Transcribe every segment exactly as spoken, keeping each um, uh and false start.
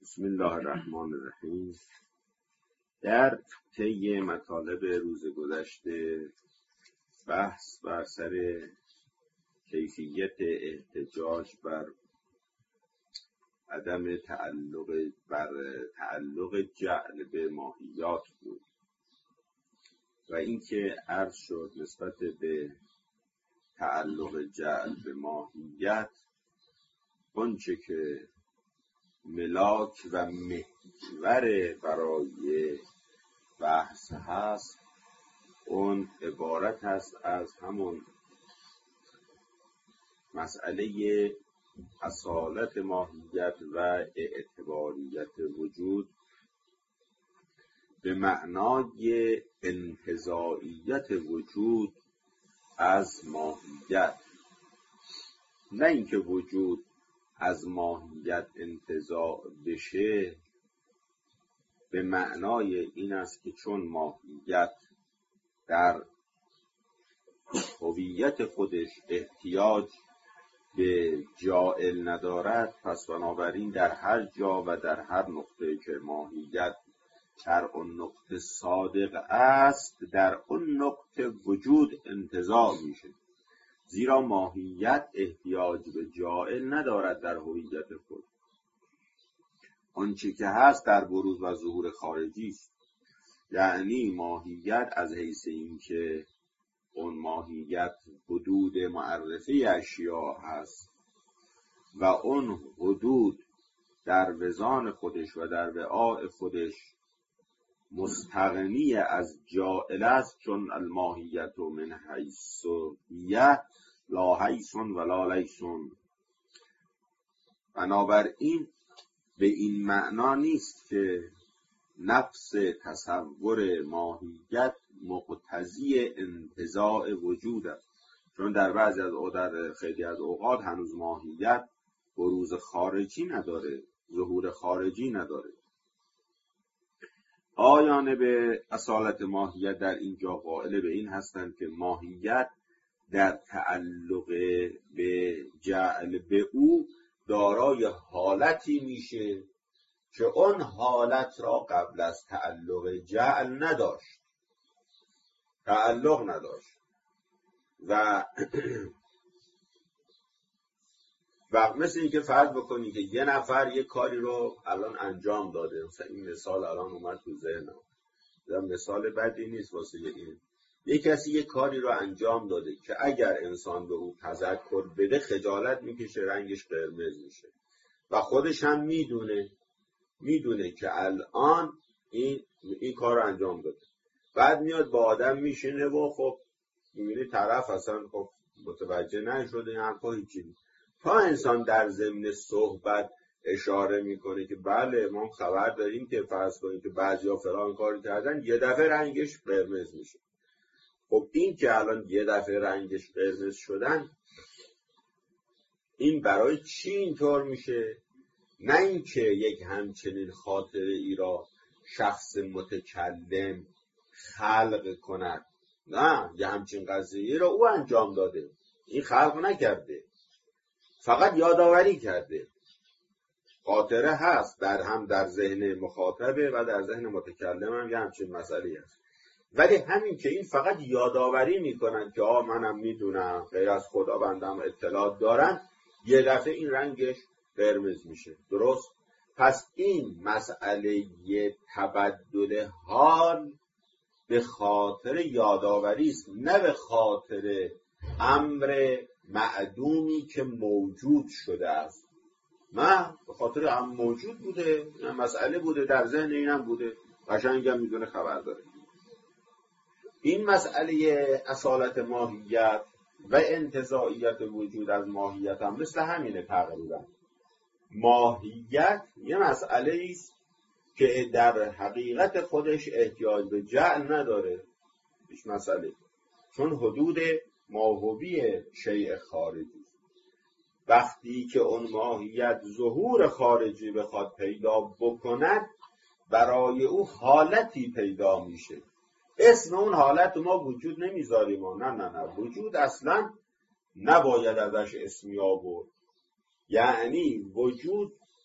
بسم الله الرحمن الرحیم. در طی مطالب روز گذشته بحث بر سر کیفیت احتجاج بر عدم تعلق بر تعلق جعل به ماهیات بود و اینکه عرض شد نسبت به تعلق جعل به ماهیت آنچه که ملاک و محور برای بحث هست اون عبارت هست از همون مسئله اصالت ماهیت و اعتباریت وجود به معنای انتزاعیت وجود از ماهیت، نه اینکه وجود از ماهیت انتزاع بشه به معنای این است که چون ماهیت در هویت خودش احتیاج به جائل ندارد، پس بنابراین در هر جا و در هر نقطه که ماهیت در اون نقطه صادق است در اون نقطه وجود انتزاع میشه، زیرا ماهیت احتیاج به جائل ندارد در هویت خود. آنچه که هست در بروز و ظهور خارجی است، یعنی ماهیت از حیث این که اون ماهیت حدود معرفه اشیاء هست و اون حدود در وزان خودش و در وعاء خودش مستغنی از جائل است، چون الماهیت من حیث هی لا حیث ولا لیث. بنابراین به این معنا نیست که نفس تصور ماهیت مقتضی انتزاع وجود است، چون در بعضی از در خیلی از اوقات هنوز ماهیت بروز خارجی نداره، ظهور خارجی نداره. آیان به اصالت ماهیت در اینجا قائل به این هستند که ماهیت در تعلق به جعل به او دارای حالتی میشه که اون حالت را قبل از تعلق جعل نداشت، تعلق نداشت و و مثل این که فرض بکنی که یه نفر یه کاری رو الان انجام داده، مثلا این مثال الان اومد تو ذهنم، مثال بدی نیست واسه این، یه کسی یه کاری رو انجام داده که اگر انسان به او تذکر بده خجالت میکشه، رنگش قرمز میشه و خودش هم میدونه میدونه که الان این این کار رو انجام داده. بعد میاد با آدم میشینه و خب میبینی طرف اصلا خب متوجه نشده، این حرفا هیچی. تا انسان در ضمن صحبت اشاره میکنه که بله ما خبر داریم که فرض کنیم که بعضیا فلان کار کردن، یه دفعه رنگش قرمز میشه. خب این که الان یه دفعه رنگش قرمز شدن، این برای چی اینطور میشه؟ نه اینکه یک همچنین خاطره ای را شخص متکلم خلق کند، نه، یه همچین قضیه را او انجام داده، این خلق نکرده، فقط یادآوری کرده. خاطره هست در هم در ذهن مخاطبه و در ذهن متکلم هم یه همچین مسئله هست، ولی همین که این فقط یادآوری میکنن که آه منم میدونم، غیر از خدا بندم اطلاعات دارن، یه دفعه این رنگش قرمز میشه. درست؟ پس این مسئله تبدل حال به خاطر یادآوری است، نه به خاطر امر معدومی که موجود شده است. نه، به خاطر هم موجود بوده، مسئله بوده، در ذهن اینم بوده، قشنگ هم میدونه، خبر داره. این مسئله اصالت ماهیت و انتزاعیت وجود از ماهیت هم مثل همینه تقریبا. ماهیت یه مسئله است که در حقیقت خودش احتیاج به جعل نداره، هیچ مسئله، چون حدود ماهوی شیء خارجی. وقتی که اون ماهیت ظهور خارجی بخواد پیدا بکند، برای او حالتی پیدا میشه. اسم اون حالت ما وجود نمیذاریم، نه نه نه وجود اصلا نباید ازش اسمی آورد. یعنی وجود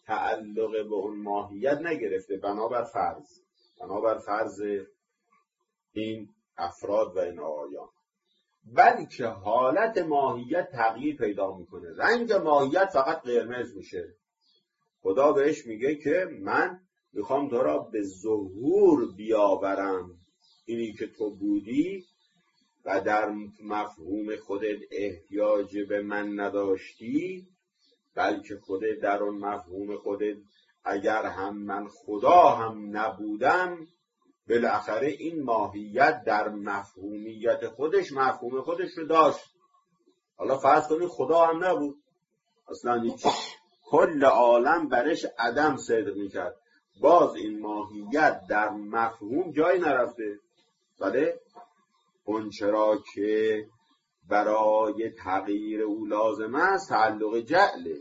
تعلق به اون ماهیت نگرفته بنابر فرض، بنابر فرض این افراد و این آقایان، بلکه حالت ماهیت تغییر پیدا میکنه. رنگ ماهیت فقط قرمز میشه. خدا بهش میگه که من میخوام تو را به ظهور بیاورم، اینی که تو بودی و در مفهوم خودت احتیاج به من نداشتی، بلکه خودت در اون مفهوم خودت اگر هم من خدا هم نبودم، بالاخره این ماهیت در مفهومیت خودش مفهوم خودش رو داشت. حالا فرض کنید خدا هم نبود، اصلا هیچ، کل عالم برش عدم صدق میکرد، باز این ماهیت در مفهوم جای نرفته. بله اون چرا که برای تغییر او لازم است تعلق جعله.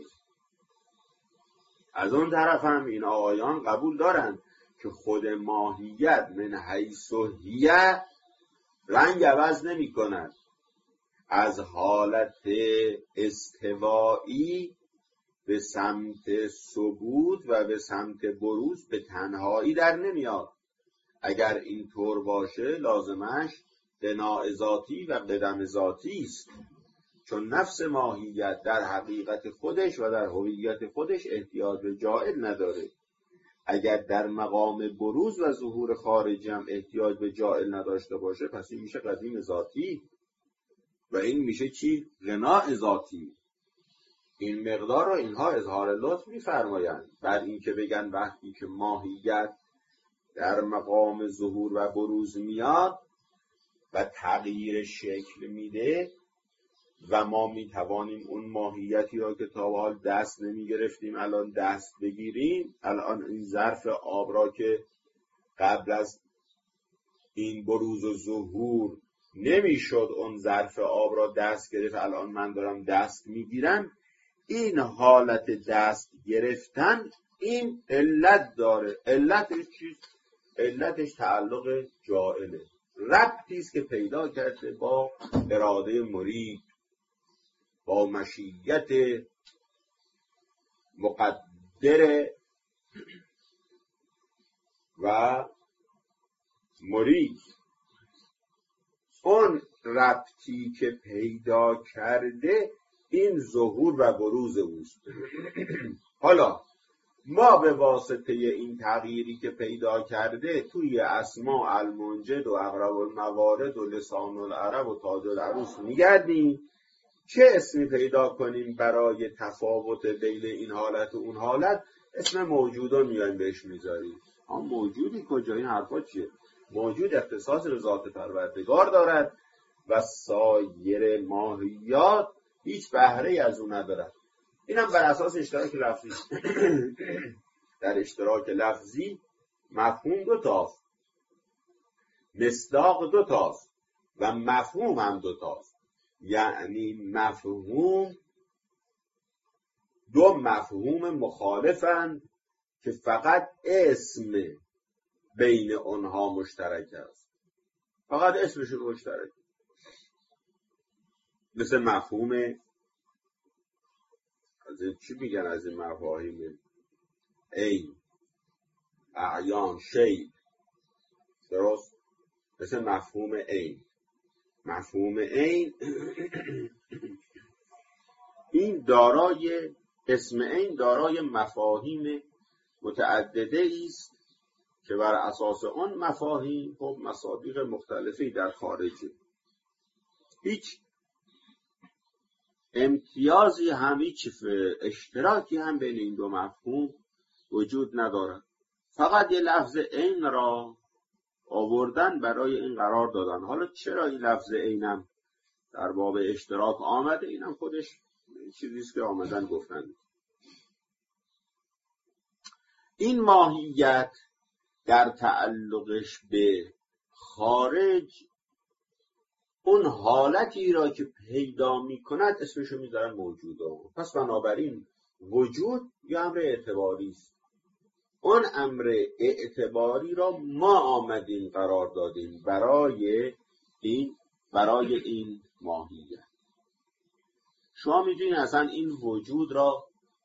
از اون طرف هم این آقایان قبول دارند که خود ماهیت من حیث هیه رنگ عوض نمی کند، از حالت استوایی به سمت ثبوت و به سمت بروز به تنهایی در نمیاد. اگر این طور باشه لازمش بناء ذاتی و قدم ذاتی است، چون نفس ماهیت در حقیقت خودش و در هویت خودش احتیاج به جائل نداره. اگر در مقام بروز و ظهور خارجی هم احتیاج به جائل نداشته باشه، پس این میشه قدیم ذاتی و این میشه چی؟ غناء ذاتی. این مقدار رو اینها اظهار لطف میفرمایند بر این که بگن وقتی که ماهیت در مقام ظهور و بروز میاد و تغییر شکل میده و ما میتوانیم اون ماهیتی را که تا به حال دست نمیگرفتیم الان دست بگیریم. الان این ظرف آب را که قبل از این بروز و ظهور نمیشد اون ظرف آب را دست گرفت، الان من دارم دست میگیرم. این حالت دست گرفتن این علت داره. علتش چیست؟ علتش تعلق جائله، ربطی است که پیدا کرده با اراده مرید، با مشیت مقدر و مرید. اون ربطی که پیدا کرده این ظهور و بروز اوست. حالا ما به واسطه این تغییری که پیدا کرده توی اسماء المنجد و اقرب الموارد و لسان العرب و تاج العروس میگردیم، چه اسمی پیدا کنیم برای تفاوت بین این حالت و اون حالت؟ اسم موجودا میایم بهش میذاریم. اما موجودی کجا؟ این حرفا چیه؟ موجود اختصاص به ذات پروردگار دارد و سایر ماهیات هیچ بهره از اون ندارد. اینم بر اساس اشتراک لفظی. در اشتراک لفظی مفهوم دو تاست، مصداق دو تاست و مفهوم هم دو تاست. یعنی مفهوم دو مفهوم مخالفند که فقط اسم بین اونها مشترک است، فقط اسمشون مشترک. مثل مفهوم از این چی میگن، از این مفاهیم عین، اعیان، شیء، درست؟ مثل مفهوم عین. مفهوم عین این دارای اسم عین دارای مفاهیم متعدده است که بر اساس آن مفاهیم خب مصادیق مختلفی در خارجه. هیچ امتیازی هم، هیچ اشتراکی هم بین این دو مفهوم وجود ندارد. فقط یه لفظ عین را آوردن برای این قرار دادن. حالا چرا این لفظ عینم در باب اشتراک آمده؟ اینم خودش چیزیست که آمدن گفتن. این ماهیت در تعلقش به خارج اون حالتی را که پیدا می کند اسمشو می دارن موجوده. پس بنابراین وجود یه امر اعتباری است. اون امر اعتباری را ما آمدیم قرار دادیم برای این برای این ماهیت. شما میدونید اصلا این وجود را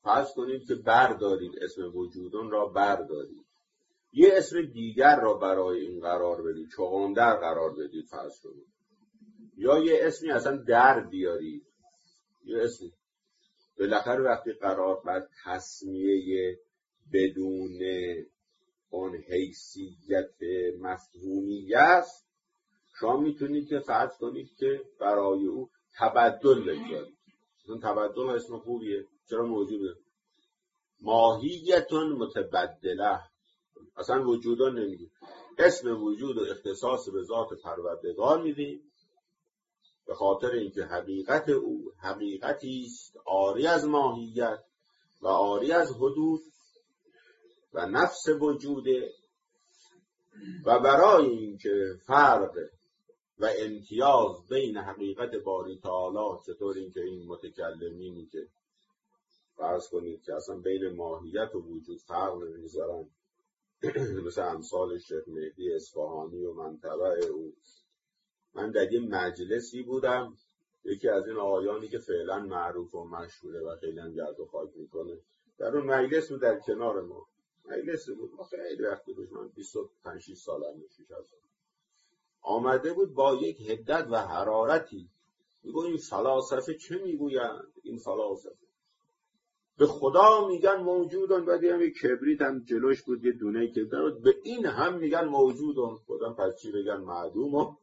فرض کنید که بردارید اسم وجودون را بردارید، یه اسم دیگر را برای این قرار بدید، چغندر قرار بدید فرض کنید، یا یه اسمی اصلا در بیارید، یه اسمی. بالاخره وقتی قرار بر تسمیه بدون اون حیثیت مفهومی است، شما میتونید که فرض کنید که برای او تبدل بگذارید. اون تبدل اسم خوبیه، چرا موجوده؟ ماهیتون متبدله، اصلا وجودان نمیگید، اسم وجود و اختصاص به ذات پروردگار میدیم، به خاطر اینکه حقیقت او حقیقتی است عاری از ماهیت و عاری از حدود و نفس وجوده، و برای اینکه فرق و امتیاز بین حقیقت باری تعالی، چطور اینکه این متکلمینی که فرض کنید که اصلا بین ماهیت و وجود فرق نمیذارن، مثل امثال شیخ مهدی اصفهانی و منطبع او. من در یه مجلسی بودم، یکی از این آقایانی که فعلا معروف و مشهوره و خیلی هم گرد و خاک میکنه، در اون مجلس بود، در کنار ما مجلسی بود، ما خیلی وقتی بود، من بیست و پنج شش سالم میشه، آمده بود با یک حدت و حرارتی، میگو این فلاسفه چه میگویند؟ این فلاسفه به خدا میگن موجودن، بعدی هم یک کبریت هم جلوش بود، یه دونه کبریت، به این هم میگن موجودن. خودم پس چی بگن؟ معدومون.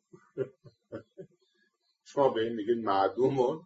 شما به این میگن معدومون؟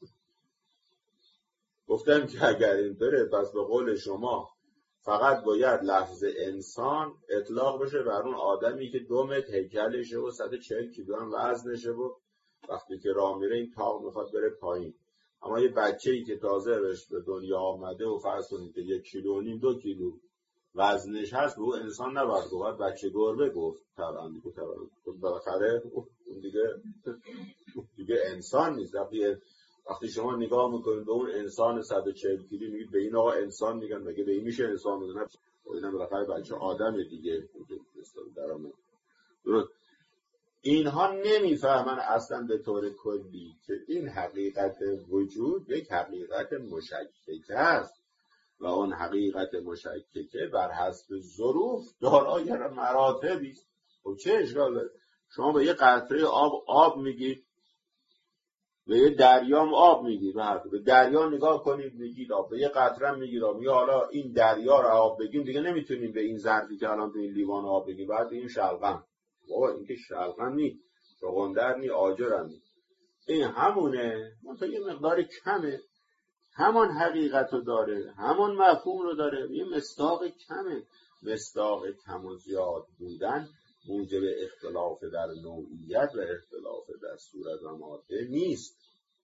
گفتم که اگر اینطوره، پس به قول شما فقط باید لفظ انسان اطلاق بشه بر اون آدمی که دو متر هیکلشه و صد و چهل کیلو هم وزنشه و وقتی که راه میره این تاق میخواد بره پایین. اما یه بچه‌ای که تازه به دنیا آمده و فرض کنید که یک کیلو و نیم دو کیلو وزنش هست، به او انسان نباید گفت، بچه گربه گفت. طبعا دیگه طبعا بالاخره اون دیگه دیگه انسان نیست. وقتی وقتی شما نگاه میکنید به اون انسان صد و چهل کیلو میگید به این آقا انسان میگن، مگه به این میشه انسان میگن؟ اینا بالاخره بچه آدم دیگه. درست. اینها نمیفهمن اصلا به طور کلی که این حقیقت وجود یک حقیقت مشککه است و اون حقیقت مشککه بر حسب ظروف دارای مراتبی است. خب چه اشکال داره؟ شما به یه قطره آب آب میگید، به یه دریام آب میگید، به دریا نگاه کنید میگید آب، به یه قطره میگید آب. یا حالا این دریا رو آب بگیم دیگه نمیتونیم به این ظرفی که الان تو این لیوان آب بگیم، بعد بگیم شلغم. بابا این که شلغم نی، چغندر نی، آجر نی، این همونه، منتها یه مقدار کمه، همان حقیقت رو داره، همان مفهوم رو داره، یه مصداق کمه. مصداق کم و زیاد بودن موجب اختلاف در نوعیت و اختلاف در صورت و ماده نیست.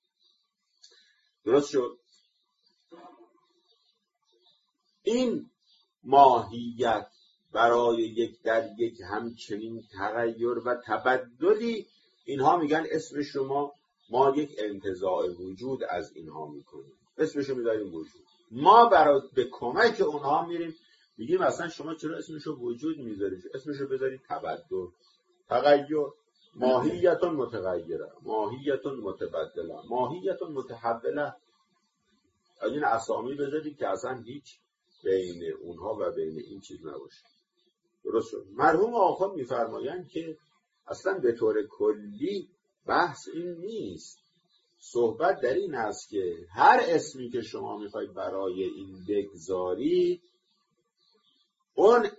درست شد؟ این ماهیت برای یک در یک همچنین تغییر و تبدلی، اینها میگن اسم شما، ما یک انتزاع وجود از اینها میکنیم، اسمشو میذاریم وجود. ما برای به کمک اونها میریم میگیم اصلا شما چرا اسمشو وجود میذارید؟ اسمشو بذارید تبدل، تغییر. ماهیتون متغیره، ماهیتون متبدله، ماهیتون متحوله. از این اسامی بذارید که اصلا هیچ بین اونها و بین این چیز نباشه. درست شد؟ مرحوم آقا میفرمایند که اصلا به طور کلی بحث این نیست. صحبت در این است که هر اسمی که شما میخواید برای این بگذارید، اون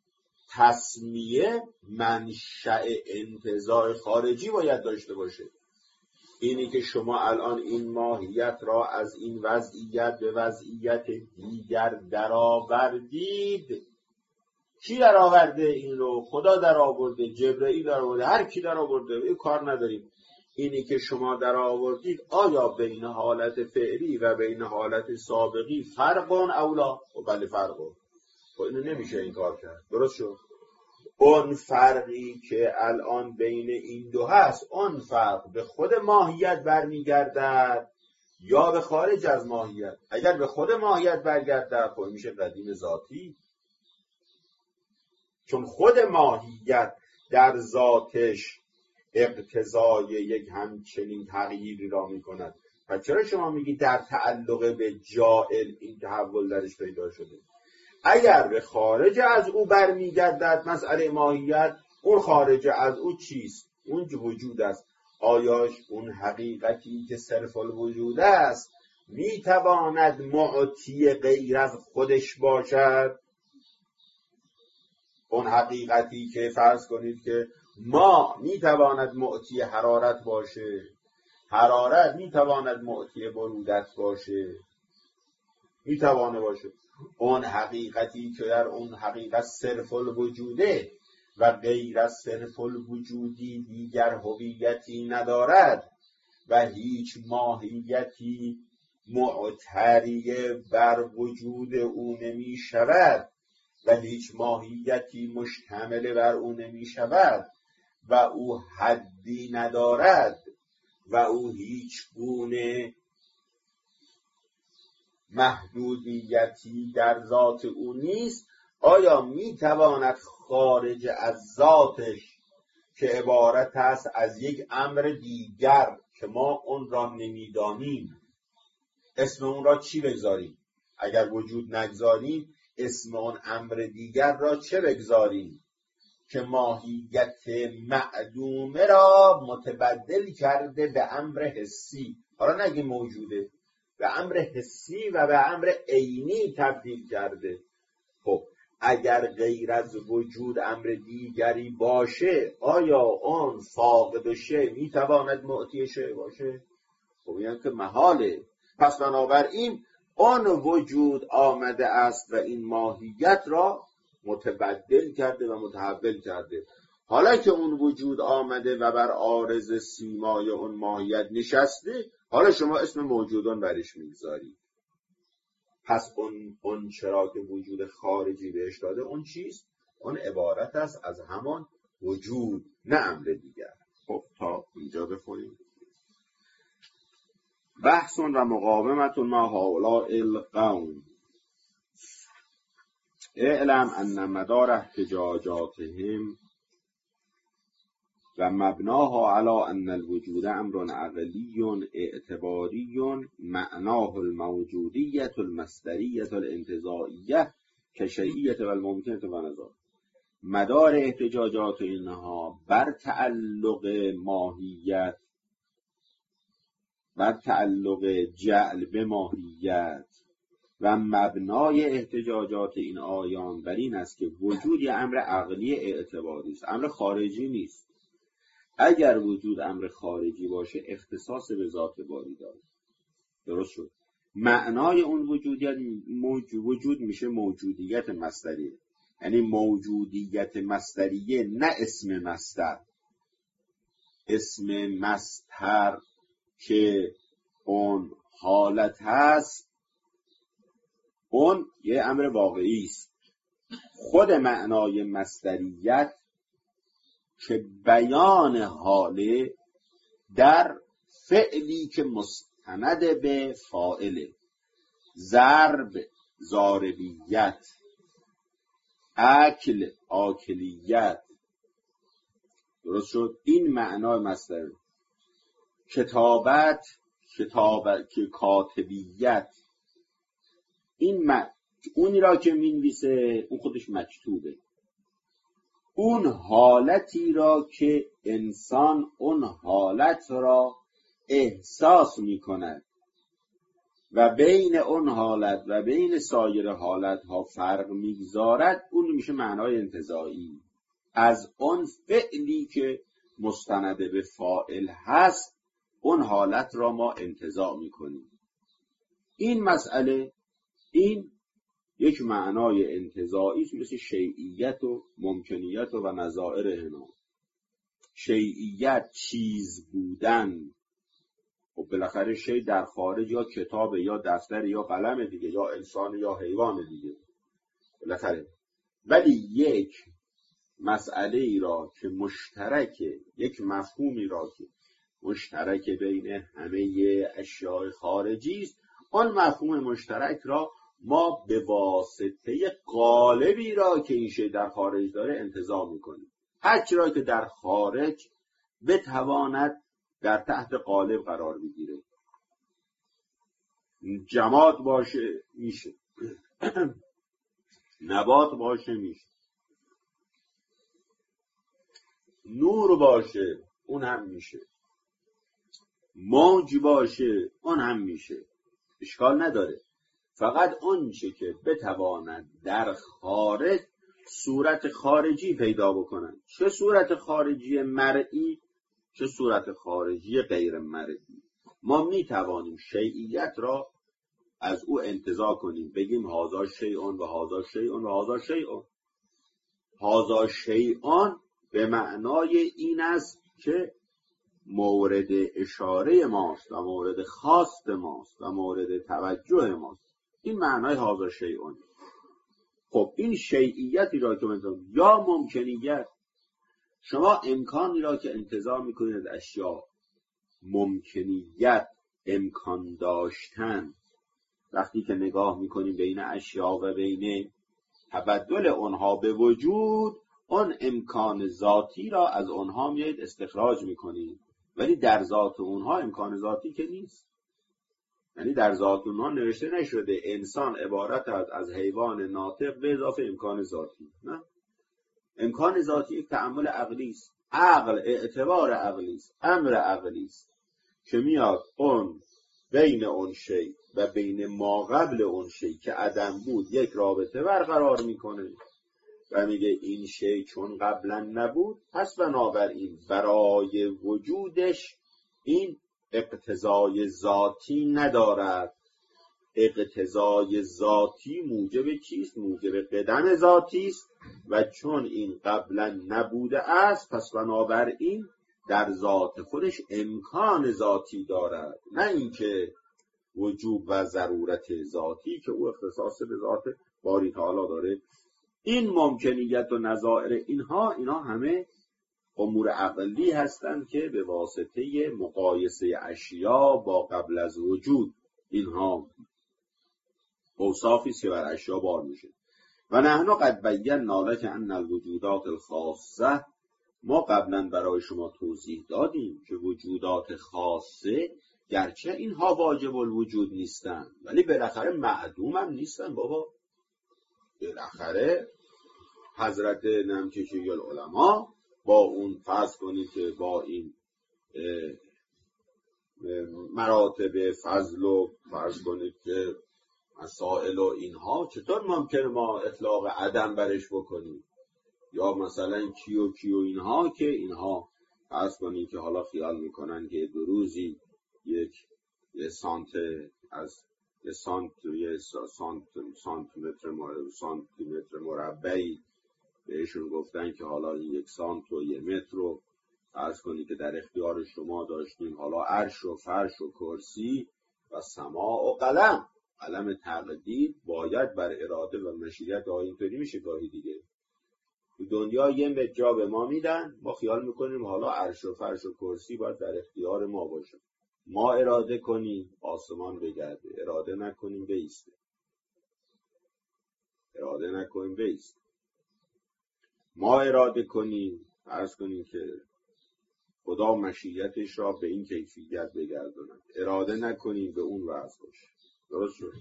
تسمیه منشأ انتزاع خارجی باید داشته باشه. اینی که شما الان این ماهیت را از این وضعیت به وضعیت دیگر درآوردید، کی درآورده این رو؟ خدا درآورده، جبرئیل درآورده، هر کی درآورده، این کار نداریم. اینی که شما درآوردید آیا بین حالت فعلی و بین حالت سابقی فرقون اولا؟ و بله فرقون. خب اینو نمیشه این کار کرد. درست شد؟ اون فرقی که الان بین این دو هست، اون فرق به خود ماهیت برمیگردد یا به خارج از ماهیت؟ اگر به خود ماهیت برگردد خب میشه قدیم ذاتی، چون خود ماهیت در ذاتش اقتضای یک همچنین تغییری را میکند. پس چرا شما میگی در تعلق به جائل این تحول درش پیدا شده؟ اگر به خارج از او برمیگردد مسئله ماهیت، اون خارج از او چیست؟ اون وجود است. آیاش اون حقیقتی که صرف الوجود است میتواند معطی غیر از خودش باشد؟ اون حقیقتی که فرض کنید که ما میتواند معطی حرارت باشه، حرارت میتواند معطی برودت باشه، میتوانه باشه. اون حقیقتی که در اون حقیقت صرف الوجوده و غیر از صرف الوجودی دیگر هویتی ندارد و هیچ ماهیتی معتریه بر وجود او نمی شود و هیچ ماهیتی مشتمل بر او نمی شود و او حدی ندارد و او هیچ گونه محدودیتی در ذات او نیست، آیا میتواند خارج از ذاتش که عبارت است از یک امر دیگر که ما اون را نمیدانیم، اسم اون را چی بگذاریم؟ اگر وجود نگذاریم اسم اون امر دیگر را چه بگذاریم؟ که ماهیت معدومه را متبدل کرده به امر حسی. حالا نگه موجوده، به امر حسی و به امر عینی تبدیل کرده. خب اگر غیر از وجود امر دیگری باشه، آیا اون فاقد شیء میتواند معطی شیء باشه؟ خب این که محاله. پس بنابراین اون وجود آمده است و این ماهیت را متبدل کرده و متحول کرده. حالا که اون وجود آمده و بر عارض سیمای اون ماهیت نشسته، حالا شما اسم موجودان برش میگذارید. پس اون اون چرا که وجود خارجی بهش داده، اون چیست؟ اون عبارت است از همان وجود، نه امر دیگر. خب تا اینجا بخونیم. بحث و مقاومت مع هؤلاء القوم. اعلم ان مدار احتجاجاتهم و مبناها على ان الوجود امر عقلی اعتباری معناه الموجودیت المصدریت الانتزاعیه کشیئیت و الممکنت و نظر. مدار احتجاجات اینها بر تعلق ماهیت، بر تعلق جعل به ماهیت و مبنای احتجاجات این آیان بر این است که وجود یه امر عقلی اعتباری است، امر خارجی نیست. اگر وجود امر خارجی باشه اختصاص به ذات باری داره. درست شد؟ معنای اون وجودیت موجود, وجود میشه موجودیت مصدریه، یعنی موجودیت مصدریه، نه اسم مصدر. اسم مصدر که اون حالت هست اون یه امر واقعی است. خود معنای مصدریت که بیان حاله در فعلی که مستند به فاعله، ضرب ضاربیت، اکل آکلیت. درست شد؟ این معنای مصدر. کتابت کتابت که کاتبیت، این م... اونی را که مینویسه اون خودش مکتوبه. اون حالتی را که انسان اون حالت را احساس می کند و بین اون حالت و بین سایر حالت ها فرق میگذارد، اون میشه معنای انتزاعی. از اون فعلی که مستند به فاعل هست اون حالت را ما انتزاع میکنیم. این مسئله، این یک معنای انتزاعی است، مثل شیعیت و ممکنیت و نظائر اینا. شیعیت چیز بودن، و بالاخره شی در خارج یا کتاب یا دفتر یا قلم دیگه، یا انسان یا حیوان دیگه بالاخره. ولی یک مسئله ای را که مشترکه، یک مفهومی را که مشترک بین همه اشیاء خارجی است، آن مفهوم مشترک را ما به واسطه قالبی را که این شی در خارج داره انتزاع میکنیم. هر چی را که در خارج بتواند در تحت قالب قرار بگیره. جماد باشه میشه، نبات باشه میشه، نور باشه اون هم میشه، موج باشه اون هم میشه، اشکال نداره. فقط اون چه که بتواند در خارج صورت خارجی پیدا بکنن، چه صورت خارجی مرئی چه صورت خارجی غیر مرئی. ما میتوانیم شیعیت را از او انتزاع کنیم، بگیم هذا شیئون و هذا شیئون و هذا شیئون. هذا شیئون به معنای این است که مورد اشاره ماست و مورد خواست ماست و مورد توجه ماست. این معنای هذا شیئون. خب این شیعیتی را که مثلا یا ممکنیت، شما امکانی را که انتظار میکنید از اشیاء، ممکنیت، امکان داشتن، وقتی که نگاه میکنیم بین اشیاء و بین تبدل اونها به وجود، اون امکان ذاتی را از اونها میاد استخراج میکنیم، ولی در ذات اونها امکان ذاتی که نیست. یعنی در ذات اونها نوشته نشده انسان عبارت از از حیوان ناطق به اضافه امکان ذاتی. نه، امکان ذاتی یک تأمل عقلی است، عقل اعتبار عقلی است، امر عقلی است که میاد اون بین اون شی و بین ما قبل اون شی که عدم بود یک رابطه برقرار میکنه و میگه این شی چون قبلا نبود پس بنابراین برای وجودش این اقتضای ذاتی ندارد. اقتضای ذاتی موجب چیست؟ موجب قدم ذاتی است و چون این قبلا نبوده است پس بنابراین در ذات خودش امکان ذاتی دارد، نه اینکه وجوب و ضرورت ذاتی که او اختصاص به ذات باری تعالی داره. این ممکنیت و نظائر اینها اینا همه امور عقلی هستند که به واسطه مقایسه اشیا با قبل از وجود اینها اوصافی است که بر اشیا بار میشه. و نحن قد بینا لک ان الوجودات الخاصه، ما قبلا برای شما توضیح دادیم که وجودات خاصه گرچه اینها واجب الوجود نیستن ولی بالاخره معدوم هم نیستن. بابا بالاخره حضرت نمکشی العلماء با اون فرض کنید که با این مراتب فضل و فرض کنید که مسائل و اینها، چطور ممکنه ما اطلاق عدم برش بکنیم؟ یا مثلا کیو کیو اینها که اینها فرض کنید که حالا خیال میکنن که دو روزی یک یه سانت از یه سانت یه سانت سانتیمتر مربع سانتیمتر مربعی بهشون گفتن که حالا این یک سانت و یه متر رو فرض کنید که در اختیار شما داشتیم، حالا عرش و فرش و کرسی و سماع و قلم. قلم تقدیر باید بر اراده و مشیت اینطوری میشه. گاهی دیگه تو دنیا یه متر جا به ما میدن، ما خیال میکنیم حالا عرش و فرش و کرسی باید در اختیار ما باشه. ما اراده کنیم آسمان بگرده، اراده نکنیم بیسته، اراده نکنیم بیسته. ما اراده کنیم فرض کنیم که خدا مشیتش را به این کیفیت بگرداند، اراده نکنیم به اون وضع باشه. درست شد؟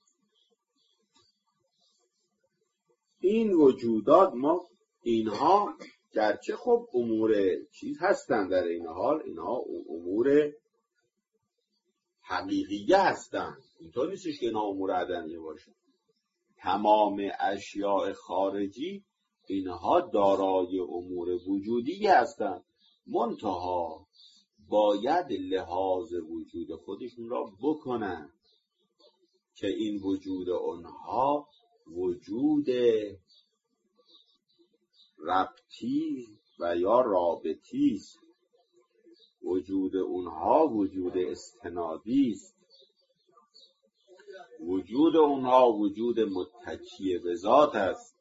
این وجودات ما اینها گرچه خب امور چیز هستن، در این حال اینها امور حقیقیه هستن، اینطور نیستش که اینها امور عدمیه باشه. تمام اشیاء خارجی اینها دارای امور وجودی هستن، منتها باید لحاظ وجود خودشون را بکنن که این وجود اونها وجود ربطی و یا رابطی است، وجود اونها وجود استنادی است، وجود اونها وجود متکی به ذات است،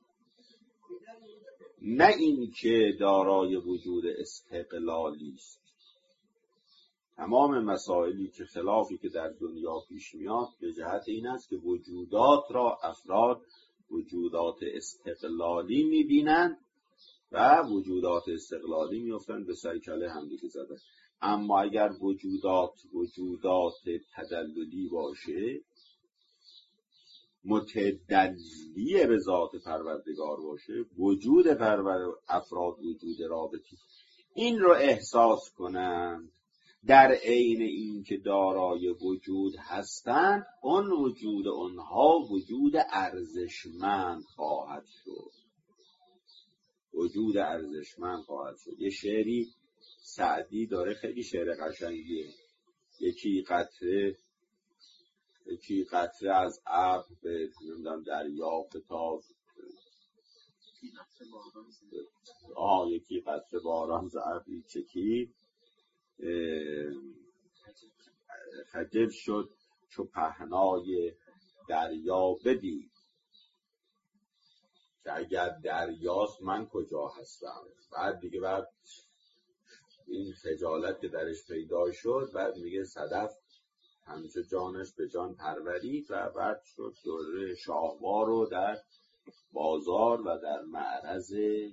نه این که دارای وجود استقلالی است. تمام مسائلی که خلافی که در دنیا پیش میاد به جهت این است که وجودات را افراد وجودات استقلالی میبینند و وجودات استقلالی میافتند به سر کله همدیگه زدن. اما اگر وجودات وجودات تدللی باشه، متدلی به ذات پروردگار باشه، وجود پرور افراد وجود رابطی این رو احساس کنند، در عین این که دارای وجود هستند، اون وجود اونها وجود ارزشمند خواهد شد. وجود ارزشمند خواهد شد. یه شعری سعدی داره، خیلی شعر قشنگیه. یکی قطره یکی قطره از ابر به نمیدونم دریا فتاد، آه یکی قطره باران ز ابری چکید، خجل شد چو پهنای دریا بدید، که اگر دریاست من کجا هستم. بعد دیگه بعد این خجالت که درش پیدا شد، بعد میگه صدف همیشه جانش به جان پرورید و بعد شد در شاهوار رو در بازار و در معرض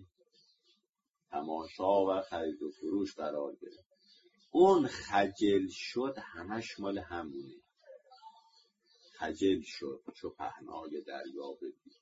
تماشا و خرید و فروش قرار گرفت. اون خجل شد همش مال همونه. خجل شد چو پهنای دریا بدید.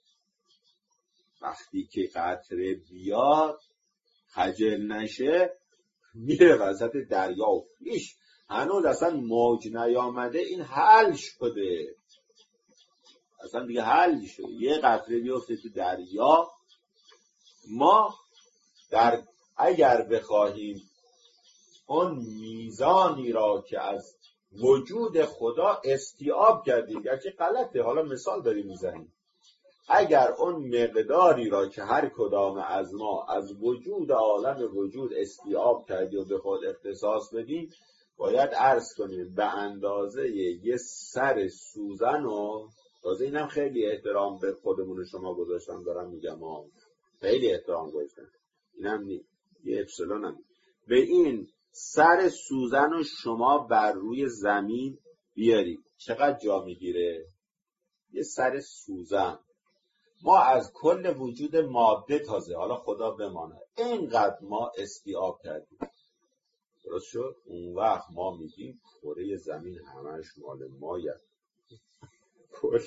وقتی که قطره بیاد خجل نشه، میره وسط دریا و فیش هنوز اصلا موج نیامده، این حل شده، اصلا دیگه حل شده. یه قطره بیفته تو دریا، ما در اگر بخواهیم اون میزانی را که از وجود خدا استیعاب کردیم، گرچه غلطه، حالا مثال داریم میزنیم، اگر اون مقداری را که هر کدام از ما از وجود عالم وجود استیعاب کردیم و به خود اختصاص بدیم، باید عرض کنیم به اندازه یه سر سوزن. و تازه اینم خیلی احترام به خودمون شما گذاشتم، دارم میگم ها، خیلی احترام گذاشتم، اینم نی یه اپسلون هم به این سر سوزن رو شما بر روی زمین بیارید، چقدر جا میگیره؟ یه سر سوزن. ما از کل وجود ماده تازه، حالا خدا بماند، اینقدر ما استیعاب کردیم، درست شد؟ اون وقت ما میگیم کره زمین همش مال مایه، کل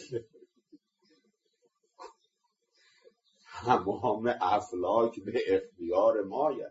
تمام افلاک به اختیار مایه،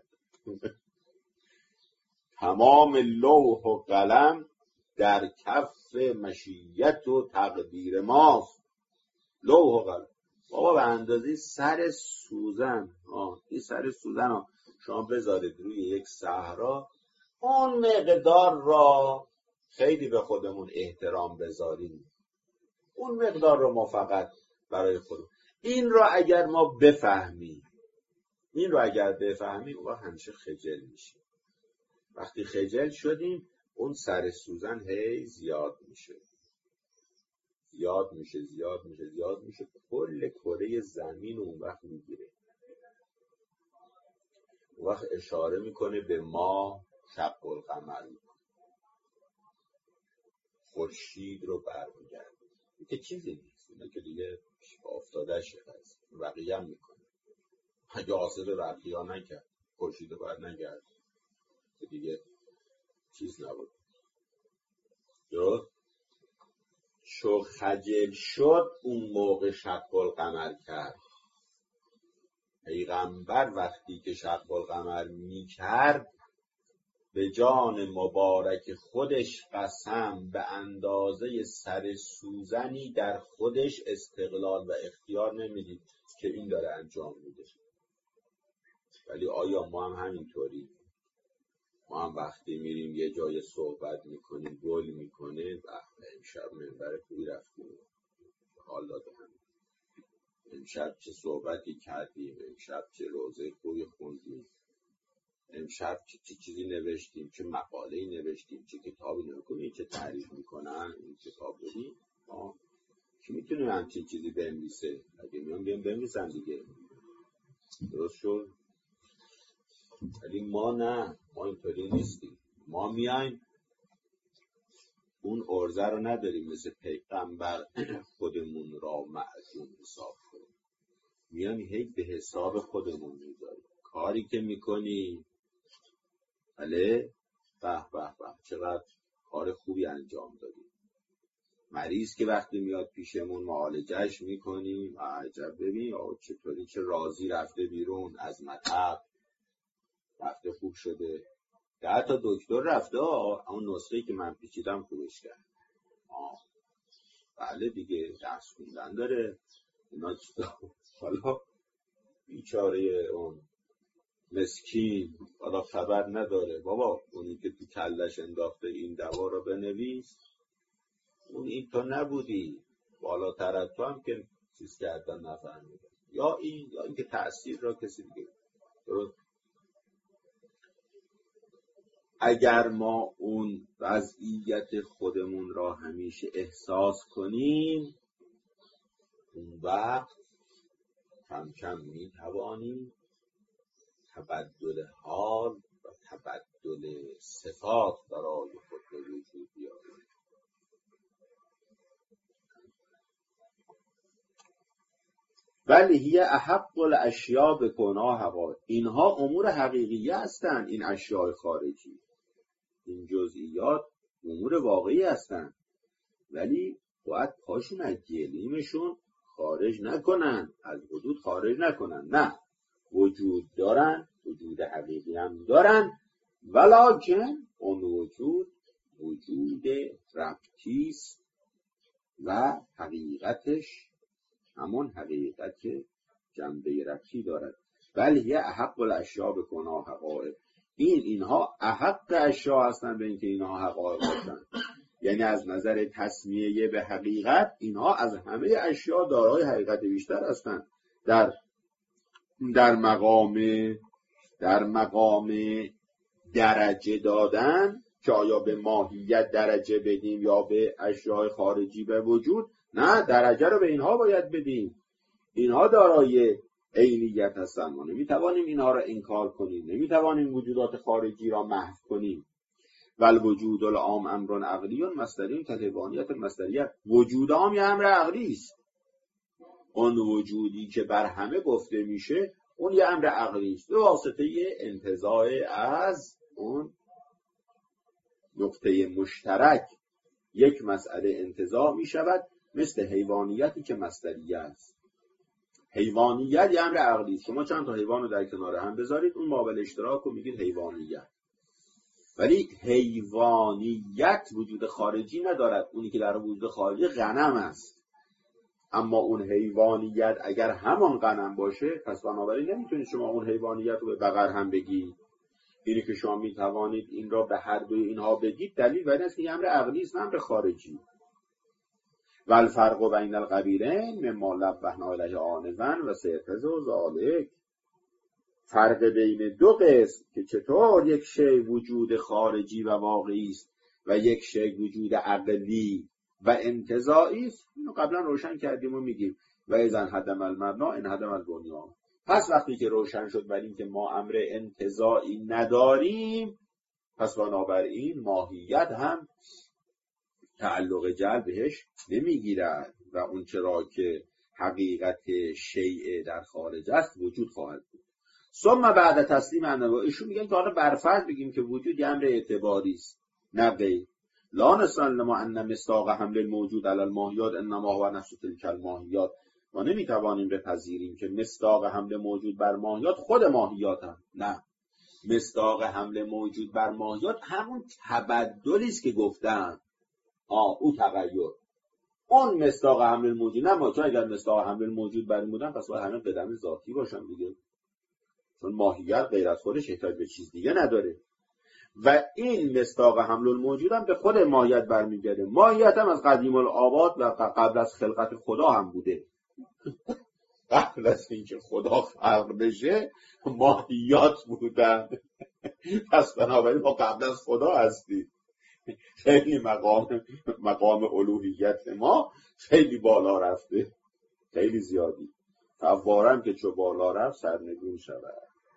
تمام لوح و قلم در کف مشیت و تقدیر ماست. لوح و قلم بابا به اندازه سر سوزن، آه این سر سوزن ها شما بذارید روی یک صحرا، اون مقدار را خیلی به خودمون احترام بذاریم، اون مقدار را ما فقط برای خودمون. این را اگر ما بفهمیم این را اگر بفهمیم اون همیشه خجل میشه. وقتی خجل شدیم اون سر سوزن هی زیاد میشه زیاد میشه زیاد میشه زیاد میشه کل کره زمین اون وقت میگیره. اون وقت اشاره میکنه به ما، شق القمر میکنه، خورشید رو برمیگرد. این که چیزی نیست، اینه که دیگه افتاده شه هست، بقیه هم میکنه. اگه حاصل رفتی ها نکرد، خورشید رو بر نگرد، که دیگه چیز نبود. درست؟ چو خجل شد اون موقع شق القمر کرد. پیغمبر وقتی که شق القمر میکرد به جان مبارک خودش قسم به اندازه سر سوزنی در خودش استقلال و اختیار نمیدید که این داره انجام میده. ولی آیا ما هم همینطوری؟ ما هم وقتی میریم یه جای صحبت میکنیم گل میکنه و امشب منبر خوبی رفتیم، حال داده هم امشب چه صحبتی کردیم، امشب چه روزه خوبی خوندیم، امشب چه, چه چیزی نوشتیم، چه مقاله‌ای نوشتیم، چه کتابی نوشتیم، چه تعریف میکنن این کتاب بدیم. ما کی میتونه همچین چیزی بنویسه؟ اگه میان بیان بنویسن دیگه، درست شد؟ ولی ما نه، ما اینطوری نیستیم. ما میایم اون ارزه رو نداریم مثل پیغمبر خودمون را معصوم حساب کنیم، میایم هی به حساب خودمون میذاریم. کاری که میکنی بله به به به چقدر کار خوبی انجام دادی، مریض که وقتی میاد پیشمون معالجهش میکنیم، عجب ببین آه چطوری چه راضی رفته بیرون از مطب، رفته خوب شده. که حتی دکتر رفته اون نسخه‌ای که من پیچیدم خوبش کرد. آه بله دیگه درس خوندن داره اینا. حالا بیچاره اون مسکین حالا خبر نداره. بابا اونی که تو کلش انداخته این دوا رو بنویس، اون این تو نبودی، بالاتر از تو هم که چیز کردن نفهمیدن، یا این یا این که تأثیر را کسی دیگه. درست. اگر ما اون وضعیت خودمون را همیشه احساس کنیم، اون وقت کم کم می توانیم تبدل حال و تبدل صفات برای خود به وجود بیاریم. ولی هی احق الاشیاء بکنا حقا، اینها امور حقیقیه هستند. این اشیاء خارجی، این جزئیات امور واقعی هستند، ولی باید پاشون از گلیمشون خارج نکنن، از وجود خارج نکنن. نه، وجود دارن، وجود حقیقی هم دارن، ولکن اون وجود وجود ربطیست و حقیقتش همون حقیقت جنبه ربطی دارد. ولی هی احق الاشیاء بکنا حقایق، این اینها احق اشیاء هستن به اینکه اینها حقایق باشن. یعنی از نظر تسمیه به حقیقت اینها از همه اشیاء دارای حقیقت بیشتر هستن. در در مقام در مقام درجه دادن که آیا به ماهیت درجه بدیم یا به اشیاء خارجی به وجود، نه، درجه رو به اینها باید بدیم. اینها دارای عینیت هستن، ما نمیتوانیم اینها را انکار کنیم، نمیتوانیم وجودات خارجی را محو کنیم. ول وجود العام امر عقلی مصدری کتبانیت مصدریه، وجود عام یه امر عقلی است. اون وجودی که بر همه گفته میشه اون یه امر عقلی است به واسطه انتزاع از اون نقطه مشترک یک مسئله انتزاع می شود، مثل حیوانیتی که مصدریه است. حیوانیت یه امر عقلی است. شما چند تا حیوان رو در کنار هم بذارید، اون مابل اشتراک رو میگید حیوانیت. ولی حیوانیت وجود خارجی ندارد. اونی که در وجود خارجی غنم است. اما اون حیوانیت اگر همان غنم باشه، پس بنابراین نمیتونید شما اون حیوانیت رو به بقر هم بگید. اینی که شما میتوانید این را به هر دوی اینها بگید، دلیل بر این است که امر عقلی است، امر خارجی. والفرق بین القبیلین مما لبحنا الیه آنفا و سیرتز و ذالک، فرق بین دو قسم که چطور یک شی وجود خارجی و واقعی است و یک شی وجود عقلی و انتزاعی است، اینو قبلا روشن کردیم و میگیم و اذا انهدم المبنا انهدم البنیان. پس وقتی که روشن شد بر این که ما امر انتزاعی نداریم، پس بنابراین ماهیت هم تعلق جلب بهش نمیگیرد و اون چرا که حقیقت شیء در خارج است وجود خواهد بود. ثم بعد تسلیم انواع، ایشون میگن که حالا برفرض بگیم که وجود یه امر اعتباری است، نه غیر. لا نسلم ان مصداق حمل الموجود علی الماهیات انما هو نفس تلک الماهیات، ما نمیتوانیم بپذیریم که مصداق حمل موجود بر ماهیات خود ماهیات هم. نه، مصداق حمل موجود بر ماهیات همون تبدلی است که گفتم. آه او تغییر، اون مصداق حمل موجود نه ما، چون اگر مصداق حمل موجود بر این بودن پس باید همه قدم ذاتی باشن دیگه، چون ماهیت غیر از خودش احتیاج به چیز دیگه نداره. و این مصداق حمل الموجود هم به خود ماهیت برمیگرده. ماهیت هم از قدیم الآباد و قبل از خلقت خدا هم بوده. قبل از اینکه خدا خلق بشه ماهیات بودن. پس بنابراین ما قبل از خدا هستیم. خیلی مقام مقام الوهیت ما خیلی بالا رفته، خیلی زیادی. فوارم که چو بالا رفت سرنگون شود،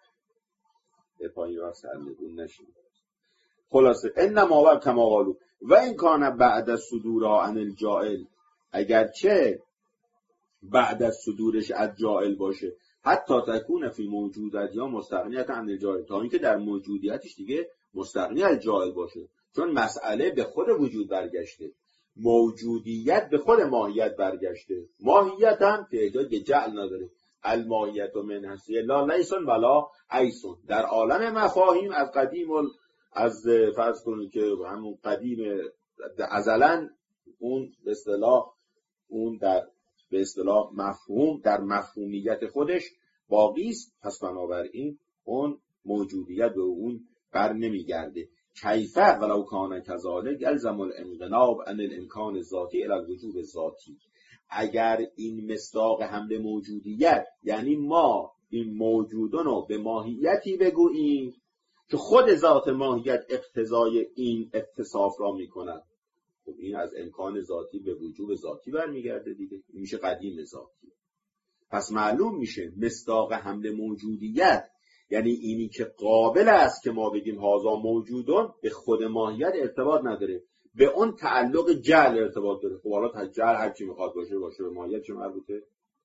به پایین رفت سرنگون نشید. خلاصه انما و کما قالو و این کان بعد از صدورها عن الجائل، اگرچه بعد از صدورش از جائل باشه، حتی تکون فی موجودت یا مستغنیت عن الجائل، تا اینکه در موجودیتش دیگه مستغنی از جائل باشه، چون مسئله به خود وجود برگشته. موجودیت به خود ماهیت برگشته. ماهیت هم تعداد جعل نداره. الماهیت و من هستی لا لیسون ولا ایسون. در عالم مفاهیم از قدیم و از فرض کنید که همون قدیم ازلا اون به اصطلاح اون در به اصطلاح مفهوم در مفهومیت خودش باقی است. پس بنابراین اون موجودیت به اون بر نمیگرده. کیفه ولو کان کذالک یلزم الانقلاب عن الامکان ذاتی الی الوجوب ذاتی. اگر این مصداق حمل موجودیت یعنی ما این موجودون رو به ماهیتی بگوییم که خود ذات ماهیت اقتضای این اتصاف را میکند، خب این از امکان ذاتی به وجوب ذاتی برمیگرده دیگه، این میشه قدیم ذاتی. پس معلوم میشه مصداق حمل موجودیت یعنی اینی که قابل است که ما بگیم هازا موجودون به خود ماهیت ارتباط نداره، به اون تعلق جعل ارتباط داره. خب حالا تا جعل هر چی میخواد باشه باشه به ماهیت چه مربوطه؟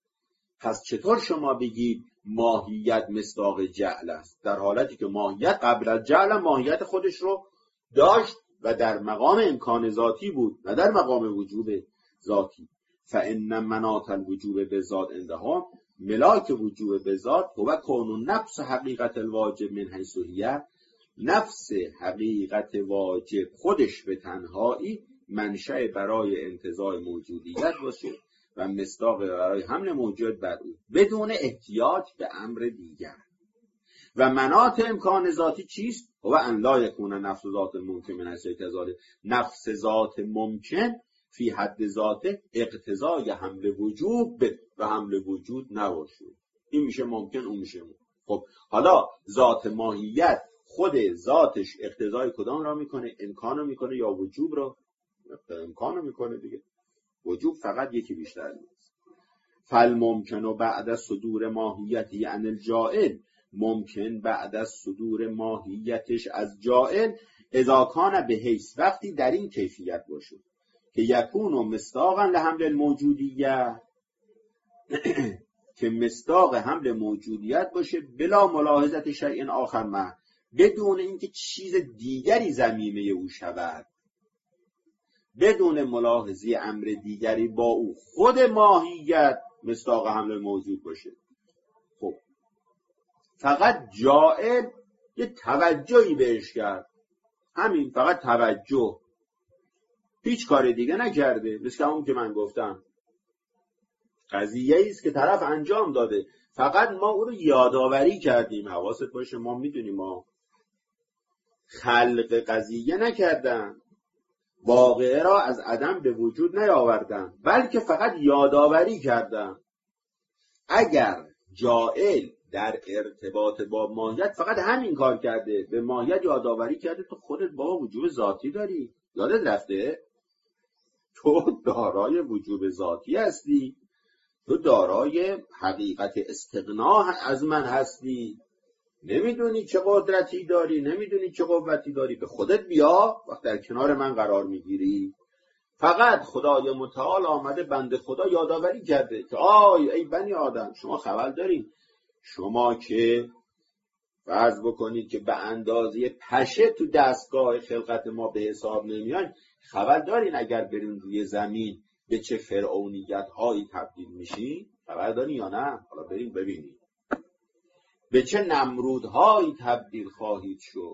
پس چطور شما بگید ماهیت مصداق جعل است در حالتی که ماهیت قبل از جعل ماهیت خودش رو داشت و در مقام امکان ذاتی بود نه در مقام وجوب ذاتی. فان مناط الوجوب بذات عندهم ملاک وجوب بذات هو کون نفس حقیقت الواجب من حیث هی، نفس حقیقت واجب خودش به تنهایی منشأ برای انتزاع موجودیت باشه و مصداق برای حمل موجود بر او بدون احتیاج به امر دیگر. و مناط امکان ذاتی چیست؟ هو ان لا یکون نفس ذات ممکن من حیث کذالک، نفس ذات ممکن فی حد ذاته اقتضای حمل وجوب و حمل وجود نباشه. این میشه ممکن، اون میشه ممکن. خب حالا ذات ماهیت خود ذاتش اقتضای کدام را میکنه؟ امکان رو میکنه یا وجوب را؟ امکان رو میکنه دیگه. وجوب فقط یکی بیشتر نیست. فالممکن و بعد از صدور ماهیتی عن الجائل، ممکن بعد از صدور ماهیتش از جائل اذا کان به حیث، وقتی در این کیفیت باشه که یکون و مصداقا لحمل الموجودیت که مصداق حمل موجودیت باشه بلا ملاحظت شیء آخر ما، بدون اینکه چیز دیگری ضمیمه او شود، بدون ملاحظه امر دیگری با او خود ماهیت مصداق حمل موجود باشه. خب فقط جائل یه توجهی بهش کرد، همین فقط توجه، هیچ کار دیگه نکرده. مثل اون که من گفتم قضیه ایست که طرف انجام داده، فقط ما او رو یادآوری کردیم. حواست باشه ما میدونیم ما خلق قضیه نکردن، واقعه را از عدم به وجود نیاوردن، بلکه فقط یادآوری کردن. اگر جائل در ارتباط با ماهیت فقط همین کار کرده، به ماهیت یادآوری کرده، تو خودت با وجود ذاتی داری، یادت رفته؟ تو دارای وجود ذاتی هستی، تو دارای حقیقت استغنا از من هستی، نمیدونی چه قدرتی داری، نمیدونی چه قوتی داری. به خودت بیا وقت در کنار من قرار میگیری. فقط خدای متعال آمده بنده خدا یادآوری کرده که آی ای بنی آدم، شما خبر دارین شما که فرض بکنید که به اندازه پشه تو دستگاه خلقت ما به حساب نمیان، خبر دارین اگر برین روی زمین به چه فرعونیت هایی تبدیل میشین؟ خبر دارین یا نه؟ حالا برین ببینید به چه نمرودهایی تبدیل خواهید شد.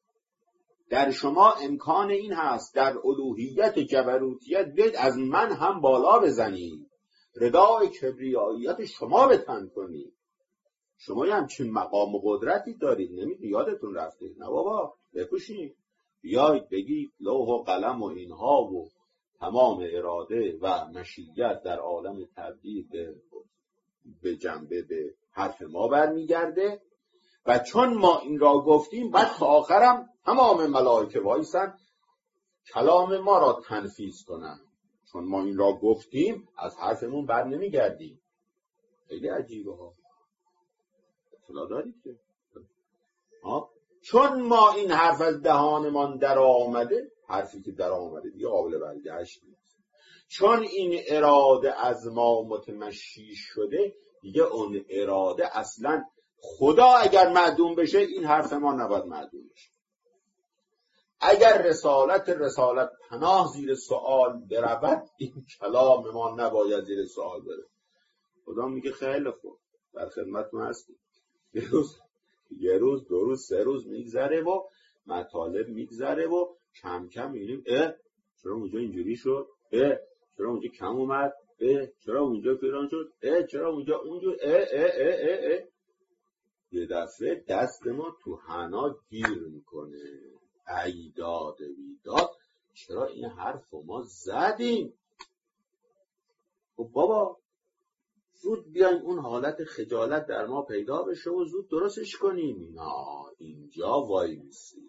در شما امکان این هست در الوهیت جبروتیت بید از من هم بالا بزنید، ردای کبریاییت شما به تن کنید. شما هم چه مقام و قدرتی دارید، نمیدونید، یادتون رفته؟ نه بابا بپوشید، بیایید بگید لوح و قلم و اینها و تمام اراده و مشیت در عالم تبدیل به, به جنبه به حرف ما برمیگرده و چون ما این را گفتیم بعد تا آخرم تمام ملائکه وایسن کلام ما را تنفیذ کنن. چون ما این را گفتیم از حرفمون بر نمیگردیم. خیلی عجیبه ها، اطلاع دارید که ها؟ چون ما این حرف از دهانمان در آمده، حرفی که در آمده دیگه قابل برگشت نیست. چون این اراده از ما متمشی شده دیگه اون اراده اصلا، خدا اگر معدوم بشه این حرف ما نباید معدوم بشه. اگر رسالت رسالت پناه زیر سوال برود، این کلام ما نباید زیر سوال بره. خدا میگه خیلی خوب، در خدمت ما هستیم. یه روز یه روز دو روز سه روز میگذره و مطالب میگذره و کم کم میبینیم اه چرا اونجا اینجوری شد، اه چرا اونجا کم اومد، اه چرا اونجا فلان شد، اه چرا اونجا اونجا اه اه اه اه, اه. یه دفعه دست ما تو حنا گیر میکنه. ای داد بیداد، چرا این حرف ما زدیم؟ خب بابا زود بیایم اون حالت خجالت در ما پیدا بشه و زود درستش کنیم. نه اینجا وای میسی،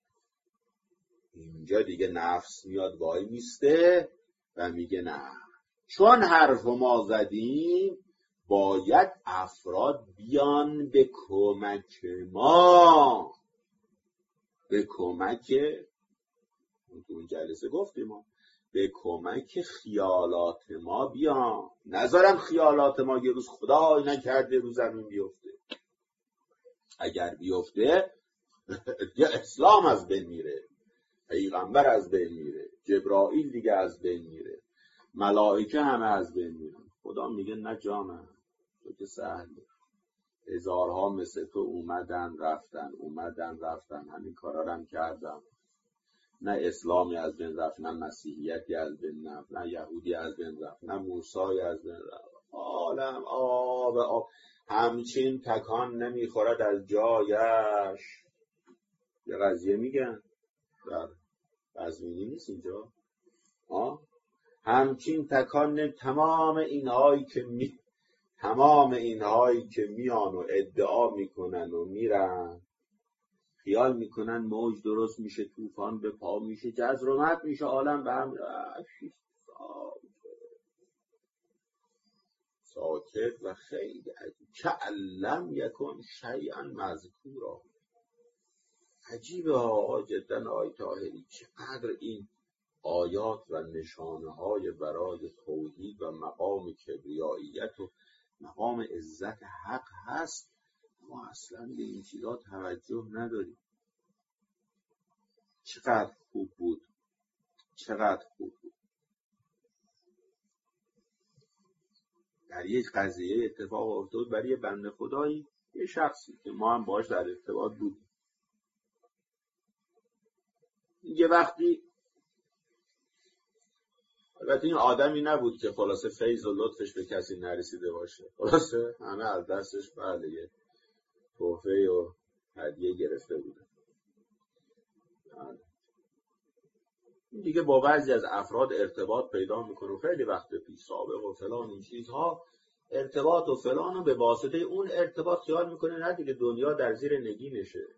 اینجا دیگه نفس میاد وای میسته و میگه نه، چون حرف ما زدیم باید افراد بیان به کمک ما، به کمک اون جلسه گفتیم ما به کمک خیالات ما بیان. نذارم خیالات ما یه روز خدای نکرده رو زمین بیفته. اگر بیفته دیگه اسلام از بین میره، پیغمبر از بین میره، جبرائیل دیگه از بین میره، ملائکه همه از بین میرن. خدا میگه نه جانم، تو که سهله، هزارها مثل تو اومدن رفتن اومدن رفتن، همین کارا رو هم کردم. نه اسلامی از بین رفت، نه مسیحیتی از بین رفت، نه یهودی از بین رفت، نه موسی از بین رفت. عالم آب آب همچین تکان نمیخورد از جایش. یه قضیه میگن در قزوینی نیست اینجا، آه؟ همچین تکان نمی... تمام اینهایی که می تمام اینهایی که میان و ادعا میکنن و میرن، خیال میکنن موج درست میشه، طوفان به پا میشه، جزر و مد میشه، عالم به هم ساکت و خیلی عجیب. کعلم یکن شیئا مذکورا. عجیبه ها جدا آی طاهری، چقدر این آیات و نشانه های برای توحید و مقام کبریاییت و مقام عزت حق هست، ما اصلا به این چیزا توجه نداریم. چقدر خوب بود، چقدر خوب بود. در یک قضیه اتفاق افتاد برای بنده خدایی، یه شخصی که ما هم باش در ارتباط بودیم. یه وقتی البته این آدمی نبود که خلاصه فیض و لطفش به کسی نرسیده باشه، خلاصه همه از دستش بله یه تحفه و هدیه گرفته بوده. دیگه با بعضی از افراد ارتباط پیدا میکنه و خیلی وقت پیش سابق و فلان این چیزها ارتباط و فلان و به واسطه اون ارتباط خیال میکنه نه دیگه دنیا در زیر نگینشه،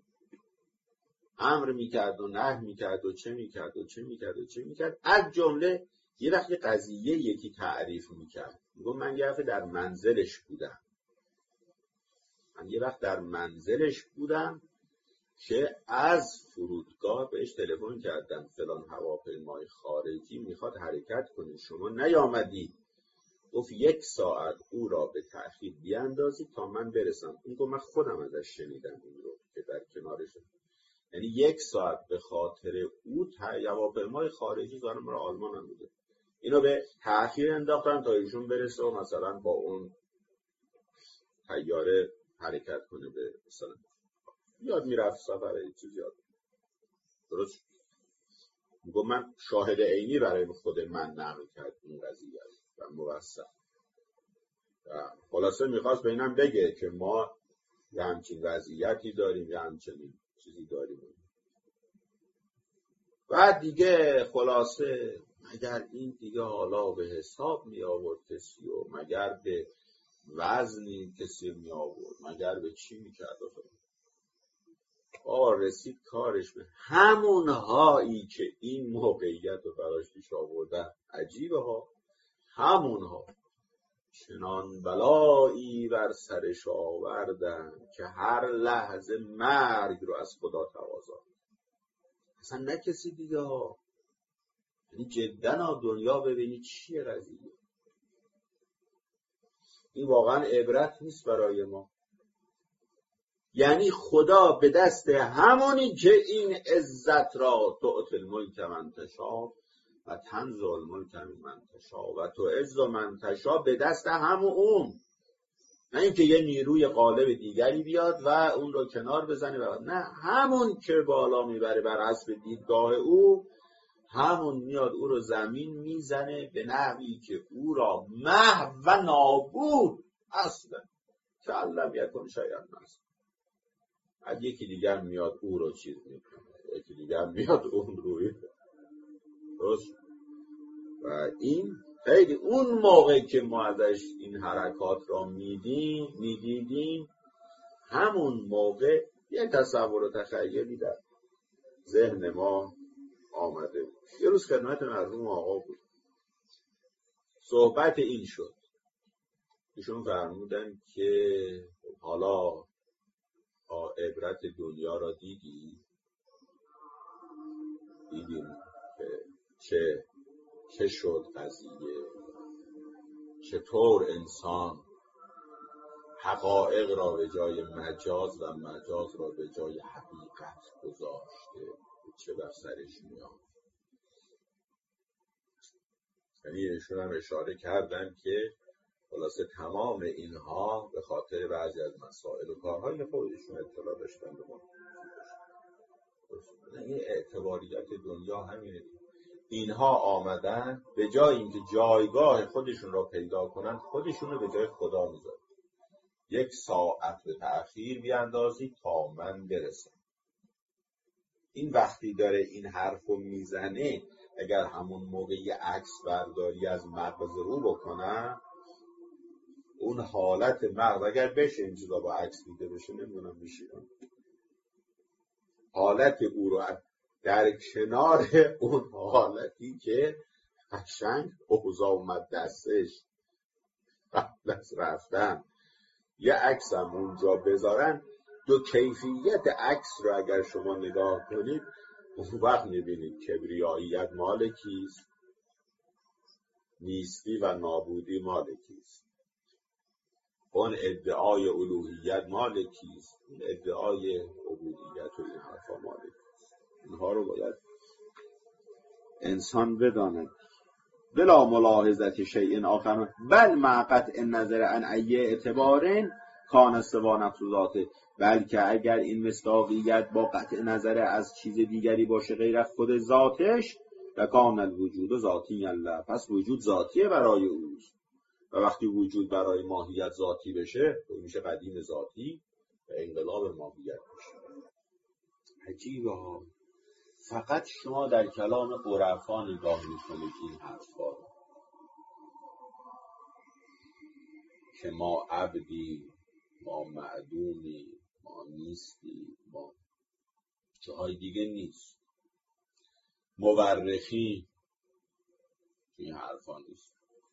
امر میکرد و نه میکرد و چه میکرد و چه میکرد و چه میکرد. از جمله یه وقت یه قضیه یکی تعریف میکرد، میگم من یه وقت در منزلش بودم من یه وقت در منزلش بودم که از فرودگاه بهش تلفن کردم فلان هواپیمای خارجی میخواد حرکت کنه، شما نیامدید. گفت یک ساعت او را به تأخیر بیاندازید تا من برسم. اون گفت من خودم ازش شنیدم این رو که در کنارش، یعنی یک ساعت به خاطر او هواپیمای خارجی دارم را آلمان هم بوده، اینو به تأخیر انداختن تا ایشون برسه و مثلا با اون طیاره حرکت کنه به مثلا یاد میرفت سفر چیز یاد. درست میگم من شاهد عینی برای خود من نقل کرد این قضیه و موثق. خلاصه میخواست به اینم بگه که ما یه همچین وضعیتی داریم، یه همچین چیزی داریم. بعد دیگه خلاصه مگر این دیگه حالا به حساب می آورد کسی و مگر به وزنی کسی می آورد، مگر به چی می کرد و آه رسید کارش به همون هایی که این موقعیت رو براش پیش آوردن. عجیبه ها، همون ها چنان بلایی بر سرش آوردن که هر لحظه مرگ رو از خدا تقاضا. اصلا نه کسی دیگه ها، یعنی جدا دنیا ببینید چیه قضیه. این واقعا عبرت نیست برای ما. یعنی خدا به دست همونی که این عزت را تعطی الملک من تشاء و تنزع الملک من تشاء و تعز من تشاء، به دست همون اون، نه اینکه یه نیروی غالب دیگری بیاد و اون رو کنار بزنه و نه، همون که بالا میبره بر حسب دیدگاه او، همون میاد او رو زمین میزنه به نحوی که او را محو و نابود اصلا کلم یکن شیئا نست. بعد یکی دیگر میاد او رو چیز میکنه، یکی دیگر میاد اون روی درست. و این خیلی اون موقع که ما ازش این حرکات را میدیم میدیدیم، همون موقع یه تصور و تخیلی در ذهن ما آمده بود. یه روز خدمت مرحوم آقا بود، صحبت این شد، ایشون فرمودن که حالا عبرت دنیا را دیدی؟ دیدیم که چه چه شد قضیه، چطور انسان حقایق را به جای مجاز و مجاز را به جای حقیقت گذاشته، چه بر سرش میاد. یعنی ایشون هم اشاره کردن که خلاصه تمام اینها به خاطر بعضی از مسائل و کارهای خودشون اطلاع داشتن به ما. این اعتباریت دنیا همینه. اینها آمدن به جای اینکه جایگاه خودشون را پیدا کنن، خودشون رو به جای خدا میذارن. یک ساعت به تأخیر بیاندازی تا من برسم. این وقتی داره این حرفو میزنه، اگر همون موقع یه عکس برداری از مغز او بکنن، اون حالت مغز اگر بشه این چیزا با عکس دیده بشه، نمیدونم میشه، حالت او رو در کنار اون حالتی که قشنگ اوضاع اومد دستش قبل از رفتن یه عکس هم اونجا بذارن، دو کیفیت عکس رو اگر شما نگاه کنید، اون وقت میبینید کبریاییت مال کیست، نیستی و نابودی مال کیست، اون ادعای الوهیت مال کیست، اون ادعای عبودیت و این حرفا مال کیست. اینها رو باید انسان بداند. بلا ملاحظت شیء آخر بل مع قطع النظر عن ای اعتبار کان سوا نفس ذاته، بلکه اگر این مصداقیت با قطع نظر از چیز دیگری باشه غیر از خود ذاتش، و کان الوجود ذاتی الله، پس وجود ذاتیه برای اوست. و وقتی وجود برای ماهیت ذاتی بشه، میشه قدیم ذاتی و انقلاب ماهیت بشه. عجیبه ها. فقط شما در کلام عرفا نگاه میکنید این حرفا رو که ما عبدی، ما معدومی، ما نیستی، ما جاهای دیگه نیست. مورخی این حرفا نیست،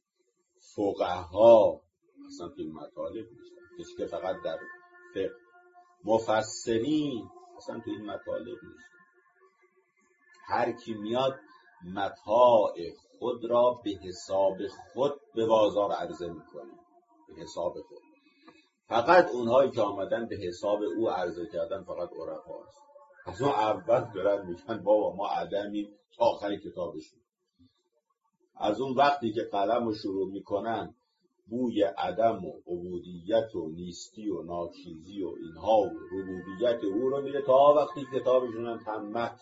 فقها اصلا تو این مطالب نیست، کسی که فقط در فقه، مفسرین اصلا تو این مطالب نیست. هر کی میاد متاع خود را به حساب خود به بازار عرضه میکنه، به حساب خود. فقط اونهایی که آمدن به حساب او عرضه کردن فقط عرفا هست. از اون اول دارن میگن بابا ما عدمیم تا آخر کتابشون. از اون وقتی که قلم رو شروع میکنن بوی عدم و عبودیت و نیستی و ناچیزی و اینها و ربوبیت او رو میره تا وقتی کتابشون هم تمت.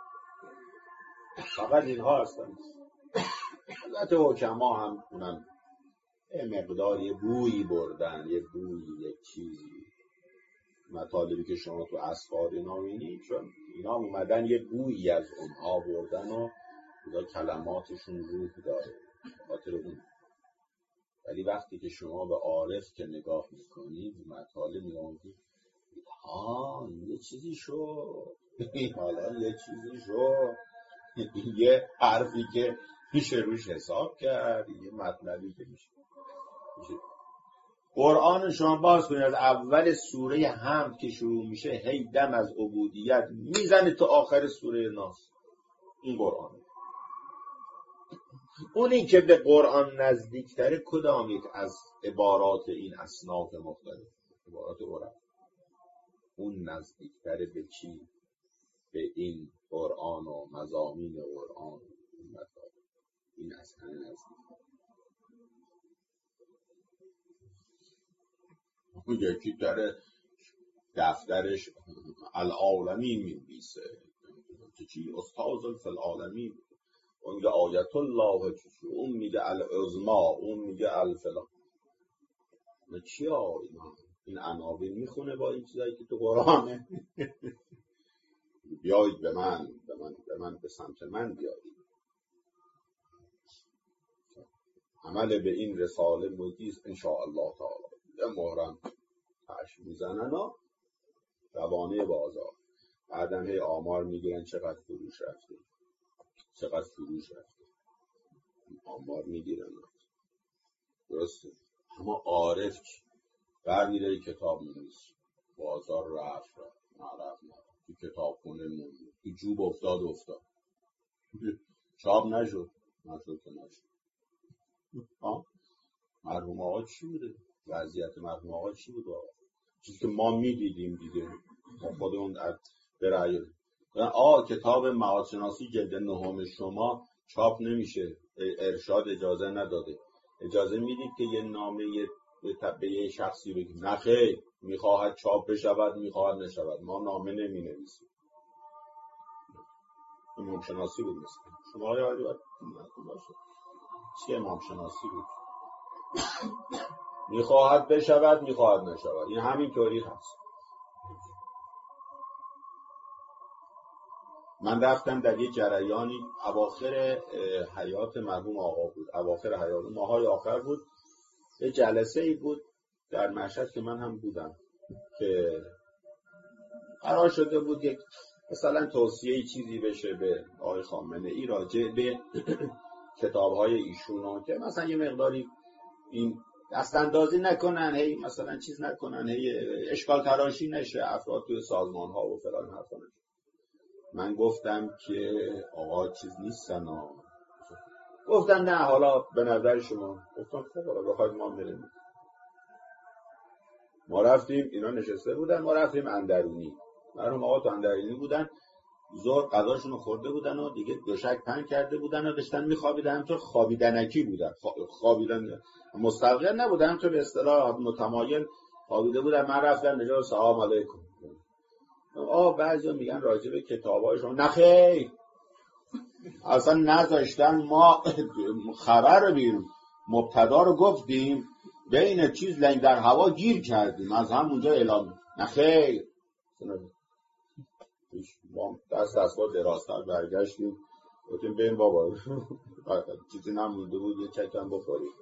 فقط اینها هستن. حضرت حکما هم اونم یه مقداری بویی بردن، یه بویی، یه چیزی. مطالبی که شما تو اسفار اینا می‌بینید، چون اینا اومدن یه بویی از اونها بردن و خدا کلماتشون روح داره، خاطر اون. ولی وقتی که شما به عارف که نگاه میکنید مطالب می‌بینید، ها یه چیزی شد، حالا یه چیزی شد، یه حرفی که میشه روش حساب کرد، یه مطلبی که میشه میشه قرآن شما باز کنید از اول سوره حمد که شروع میشه هی دم از عبودیت میزنه تا آخر سوره ناس. این قرآن. اونی که به قرآن نزدیکتره کدام یک از عبارات این اصناف مختلف، عبارات عرب. اون نزدیکتره به چی؟ به این قرآن و مضامین قرآن و این مطالب. این از همه نزدیک. اون یکی داره دفترش العالمین می‌نویسه که چی؟ استاد فی العالمین. اون میگه آیت الله، اون میگه العظما، اون میگه الفلان. نه چی ها اینا؟ این عناوین میخونه با این چیزایی که تو قرآنه. بیایید به من به من به من به سمت من بیایید. عمل به این رساله مدیز ان شاء الله تعالی. یه مهرم تاش میزنن و روانه بازار. بعدم هی آمار میگیرن چقدر فروش رفته، چقدر فروش رفته، آمار میگیرن. درسته. اما عارف برمیره کتاب می‌نویسه، بازار رفت رفت نرفت نرفت، تو کتاب خونه موند، تو جوب افتاد افتاد، چاپ نشد نشد که نشد. ها مرحوم آقا چی بوده؟ وضعیت مرحوم آقا چی بود آقا؟ چیزی که ما میدیدیم دیگه، ما خودمون به رأی آقا کتاب معادشناسی جلد نهم شما چاپ نمیشه، ارشاد اجازه نداده. اجازه میدید که یه نامه به تبعیه شخصی بگیم؟ نه خیر، میخواهد چاپ بشود میخواهد نشود، ما نامه نمی نویسیم. امام شناسی بود مثل شما آقای عالی باید باشه. چی امام شناسی بود؟ میخواهد بشود میخواهد نشود، این همین طوری هست. من رفتم در یه جریانی اواخر حیات مرحوم آقا بود، اواخر حیات ماهای آخر بود، یه جلسه ای بود در مشهد که من هم بودم که قرار شده بود یک مثلا توصیه چیزی بشه به آقای خامنه‌ای راجع به کتاب‌های ایشون، که مثلا یه مقداری این دستاندازی نکنن، هی مثلا چیز نکنن، هی اشکال تراشی نشه افراد توی سازمان‌ها و فلان حرفا. من گفتم که آقا چیز نیستن ها. گفتن نه حالا به نظر شما. گفتم خب حالا بخواید ما بریم. ما رفتیم، اینا نشسته بودن، ما رفتیم اندرونی. مرحوم آقا تو اندرونی بودن، ظهر غذاشون رو خورده بودن و دیگه دوشک پهن کرده بودن و داشتن میخوابیدن، همونطور خوابیدنکی بودن، خوابیدن مستلقی نبودن، همونطور به اصطلاح متمایل خوابیده بودن. من رفتم نجات سلام علیکم. آه بعضی میگن راجع به کتابایشون نه خیر، اصلا نذاشتن ما خبر رو بیرون، مبتدا رو گفتیم، بین چیز لنگ در هوا گیر کردیم، از همونجا اعلام نه خیر. ما دست دستوا دراستر برگشتیم، گفتیم بریم بابا چیزی نمونده بود یه چکم بخوریم.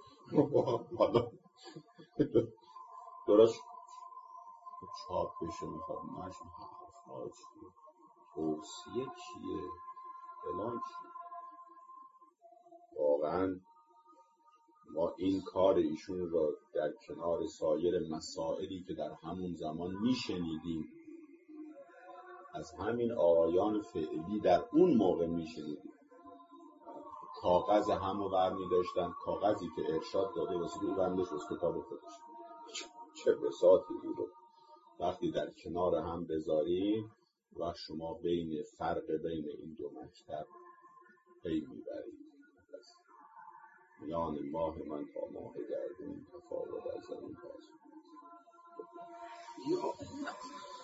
درست چاپ بشه میخواد نشون حرفا چیه، توصیه چیه، فلان چیه. واقعا ما این کار ایشون را در کنار سایر مسائلی که در همون زمان میشنیدیم از همین آقایان فعلی در اون موقع میشنیدیم، کاغذ همو برمی داشتن، کاغذی که ارشاد داده واسه رو بندش از کتاب خودش، چه بساطی بود. وقتی در کنار هم بذاریم و شما بین فرق بین این دو مکتب پی میبرید. میان ماه من تا ماه گردون تفاوت از زمین هاست.